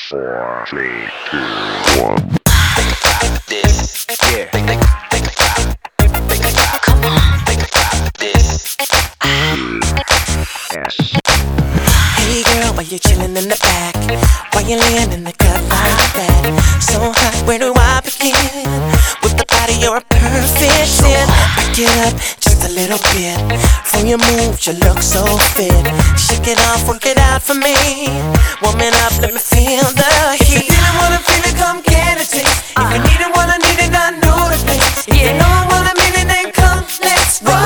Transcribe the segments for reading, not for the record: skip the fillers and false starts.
4, 3, 2, 1. This, yeah. Come on. This. Yes. Hey girl, why you chillin' in the back? Why you laying in the cut like that? So hot, where do I begin? With the body, you're a perfect 10. Back it up just a little bit. From your moves, you look so fit. Shake it off, work it out for me. Warming up, let me feel the heat. If you didn't wanna feel it, come get a taste. If you need it, wanna need it, I know the place. If you know I wanna mean it, then come, let's go.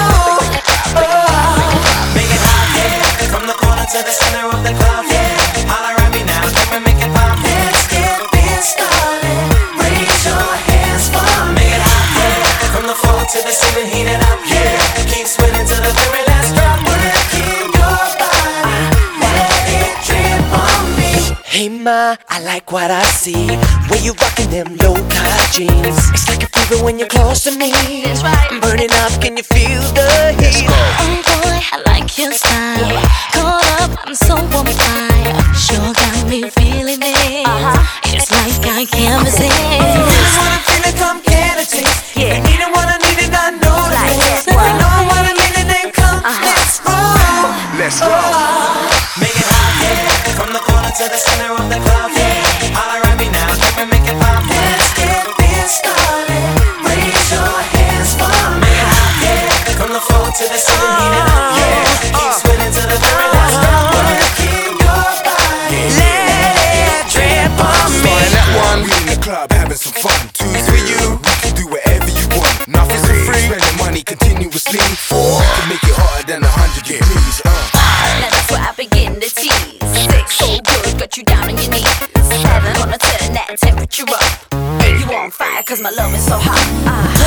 Make it hot, yeah. From the corner to the center of the club, yeah. Holler at me now, let me make it pop. Let's get this started. Raise your hands for me. Make it hot, yeah. From the floor to the ceiling, heat it up, yeah. Keep spinning to the very last drop. Working your body, let it drip on me. Hey ma, I like what I see. Where you rockin' them low-cut jeans. It's like a fever when you're close to me. That's right. I'm burning up, can you feel the heat? Oh boy, I like your style. Caught up, I'm so on fire. Sure got me feeling it. It's like I can't resist. If you really wanna feel it, come get a taste. If you need it, wanna need it, I know the place. If you know I wanna need it, then come, let's roll. Let's go. Make it hot, yeah. From the corner to the center of the club, yeah. Holler at me now, let me make it pop. Let's get this started. Raise your hands for me. Make it hot, yeah. From the floor to the ceiling, heat it up, yeah. Keep spinning to the very last drop. Working your body, let it drip on me. Starting at 1, we in the club having some fun. 2's for you, we can do whatever you want. Nothing's for free, spending money continuously. 4, can make it hotter than 100 degrees. Now that's where I begin to tease. 6, so good, got you down on your knees. 7, gonna turn that temperature up. You on fire, cause my love is so hot.